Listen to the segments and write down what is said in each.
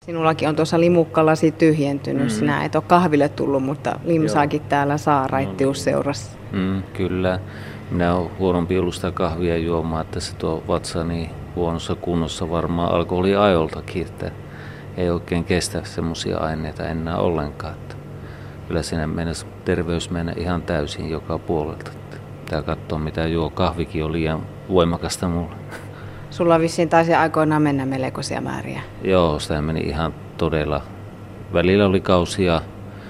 Sinullakin on tuossa limukkalasi tyhjentynyt. Sinä et ole kahville tullut, mutta limsaakin täällä saa raittiusseurassa. Kyllä. Minä olen huonompi ollut sitä kahvia juomaan, että se tuo vatsani huonossa kunnossa varmaan alkoholiajoltakin, että ei oikein kestä semmoisia aineita enää ollenkaan. Että kyllä siinä mennessä terveys mennä ihan täysin joka puolelta. Pitää katsoa mitä juo. Kahvikin on liian voimakasta mulle. Sulla vissiin taisi aikoinaan mennä melkoisia määriä. Joo, sitä meni ihan todella. Välillä oli kausia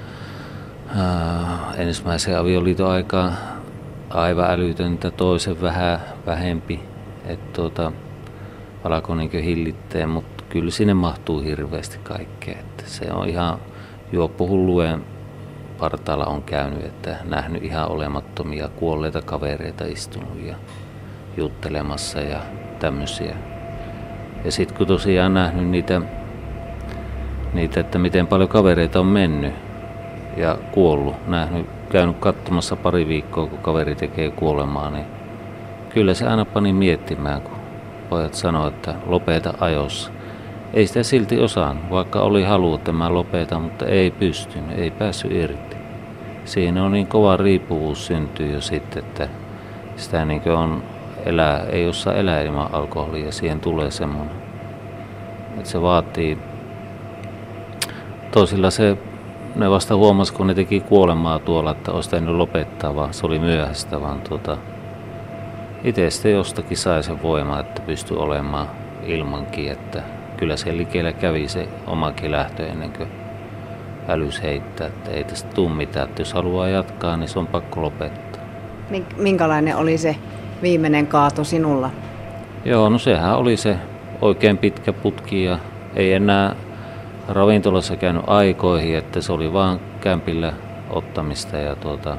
ensimmäisen avioliiton aikaan aivan älytöntä, toisen vähän vähempi. Että alkoi niin hillitteen, mutta kyllä sinne mahtuu hirveästi kaikkea. Että se on ihan juoppohullujen partaalla on käynyt, että nähnyt ihan olemattomia kuolleita kavereita istunut ja juttelemassa ja tämmöisiä. Ja sitten kun tosiaan nähnyt niitä, että miten paljon kavereita on mennyt ja kuollut, käynyt katsomassa pari viikkoa, kun kaveri tekee kuolemaa, niin kyllä se aina pani miettimään, kun pojat sanoo, että lopeta ajossa. Ei sitä silti osannut, vaikka oli halu, että mä lopetan, mutta ei pystynyt, ei päässyt irti. Siinä on niin kova riippuvuus syntyy jo sitten, että sitä niin on ei osaa elää ilman alkoholia ja siihen tulee semmoinen. Että se vaatii, toisilla ne vasta huomasi, kun ne teki kuolemaa tuolla, että olisi tehnyt lopettaa, vaan se oli myöhäistä, vaan itse sitten jostakin sai sen voimaa, että pystyi olemaan ilmankin, että kyllä se liikkeellä kävi se omakin lähtö ennen kuin älys heittää, että ei tästä tule mitään, että jos haluaa jatkaa, niin se on pakko lopettaa. Minkälainen oli se viimeinen kaato sinulla? Joo, no sehän oli se oikein pitkä putki ja ei enää ravintolassa käynyt aikoihin, että se oli vaan kämpillä ottamista ja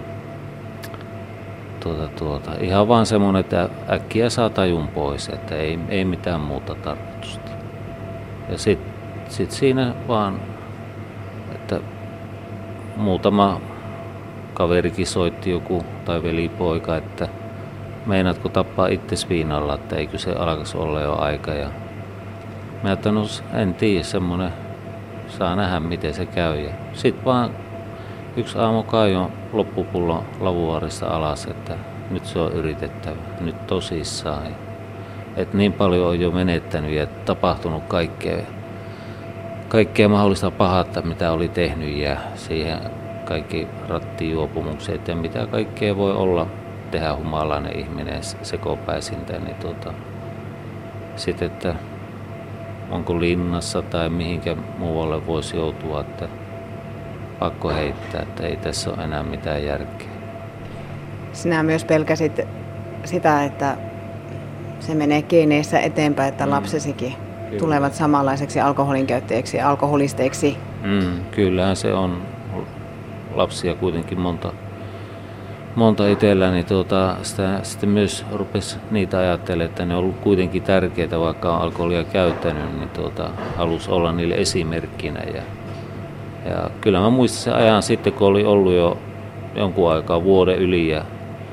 ihan vaan semmoinen, että äkkiä saa tajun pois, että ei mitään muuta tarkoitusta. Ja sit siinä vaan, että muutama kaverikin soitti joku tai velipoika, että meinaatko tappaa itses viinalla, että eikö se alkaisi olla jo aika. Ja mä ajattelin, no en tiedä, semmoinen saa nähdä miten se käy. Ja sit vaan yksi aamu kaijon loppupullon lavuaarista alas, että nyt se on yritettävä, nyt tosissaan. Että niin paljon on jo menettänyt ja tapahtunut kaikkea mahdollista pahatta, mitä oli tehnyt ja siihen kaikki rattijuopumukset ja mitä kaikkea voi olla tehdä humalainen ihminen sekopäisintä, niin sitten, että onko linnassa tai mihinkä muualle voisi joutua, että pakko heittää, että ei tässä ole enää mitään järkeä. Sinä myös pelkäsit sitä, että se menee geeneissä eteenpäin, että lapsesikin tulevat samanlaiseksi alkoholinkäyttäjiksi ja alkoholisteiksi. Kyllähän se on lapsia kuitenkin monta itsellä, niin sitä sitten myös rupesi niitä ajattelemaan, että ne on ollut kuitenkin tärkeitä, vaikka on alkoholia käyttänyt, niin halusi olla niille esimerkkinä. Ja kyllä mä muistan sen ajan sitten, kun oli ollut jo jonkun aikaa vuoden yli ja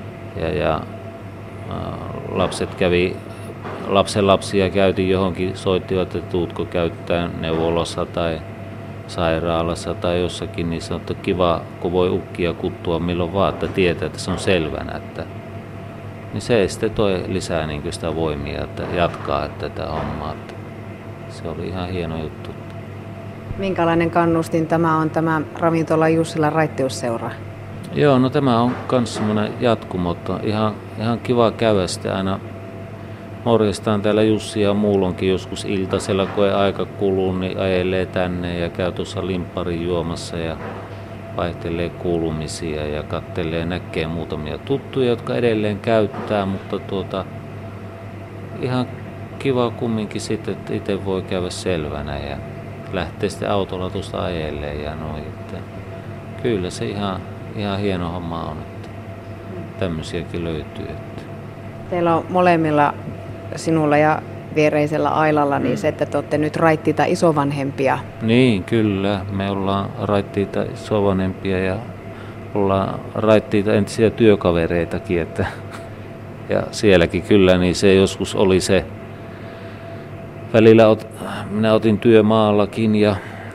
lapset lapsenlapsia käytiin johonkin, soittivat, että tuutko käyttää neuvolassa tai sairaalassa tai jossakin, niin sanottu kiva, kun voi ukkia kuttua milloin vaan, että tietää, että se on selvänä. Niin se sitten toi lisää niin sitä voimia, että jatkaa tätä hommaa. Että se oli ihan hieno juttu. Minkälainen kannustin tämä on, tämä ravintola Jussilan raittiusseura? Joo, no tämä on myös semmoinen jatkumo. Ihan kiva käydä sitten aina. Morjestaan täällä Jussi ja Muulonkin joskus iltasella, kun ei aika kuluu, niin ajelee tänne ja käy tuossa limpparin juomassa ja vaihtelee kuulumisia ja kattelee, näkee muutamia tuttuja, jotka edelleen käyttää, mutta ihan kiva kumminkin sitten, että itse voi käydä selvänä ja lähtee sitten autolla tuosta ajelee ja noin. Kyllä se ihan hieno homma on, että tämmöisiäkin löytyy. Että. Teillä on molemmilla, sinulla ja viereisellä Ailalla, niin se, että te olette nyt raittiita isovanhempia. Niin, kyllä. Me ollaan raittiita isovanhempia ja ollaan raittiita entisiä työkavereitakin. Ja sielläkin kyllä, niin se joskus oli se välillä minä otin työmaallakin ja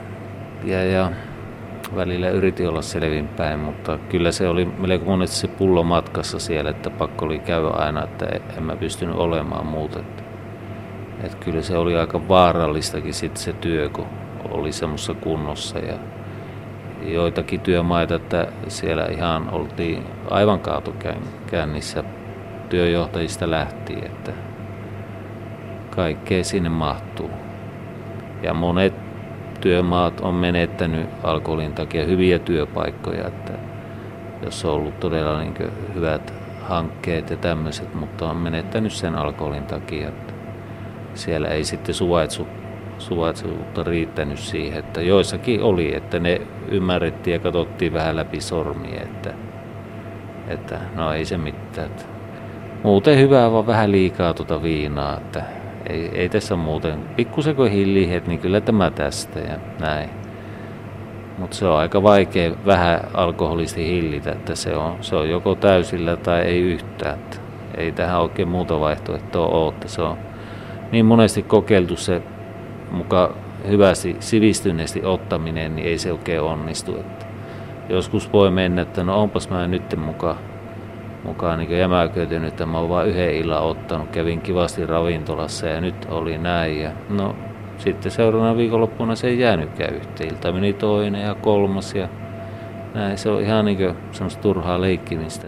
välillä yritin olla selvinpäin, mutta kyllä se oli melko monesti se pullo matkassa siellä, että pakko oli käydä aina, että en mä pystynyt olemaan muuten. Että kyllä se oli aika vaarallistakin sitten se työ, kun oli semmoisessa kunnossa ja joitakin työmaita, että siellä ihan oltiin aivan kaatokäännissä työjohtajista lähtien, että kaikkea sinne mahtuu. Ja monet työmaat on menettänyt alkoholin takia hyviä työpaikkoja, että jos on ollut todella niin hyvät hankkeet ja tämmöiset, mutta on menettänyt sen alkoholin takia, että siellä ei sitten suvaitsevuutta riittänyt siihen, että joissakin oli, että ne ymmärrettiin ja katsottiin vähän läpi sormia, että no ei se mitään. Että muuten hyvää, vaan vähän liikaa viinaa, että ei tässä muuten, pikkusen kun hillihet, niin kyllä tämä tästä ja näin. Mutta se on aika vaikea vähän alkoholisti hillitä, että se on joko täysillä tai ei yhtään. Että ei tähän oikein muuta vaihtoehtoa ole, että se on niin monesti kokeiltu se mukaan hyvästi sivistyneesti ottaminen, niin ei se oikein onnistu. Että joskus voi mennä, että no onpas mä nyt mukaan niin jämäköitynyt, että mä oon vain yhden illan ottanut, kävin kivasti ravintolassa ja nyt oli näin. Ja no sitten seuraavana viikonloppuna se ei jäänytkään yhteen. Ilta meni toinen ja kolmas ja näin. Se on ihan niin semmoista turhaa leikkimistä.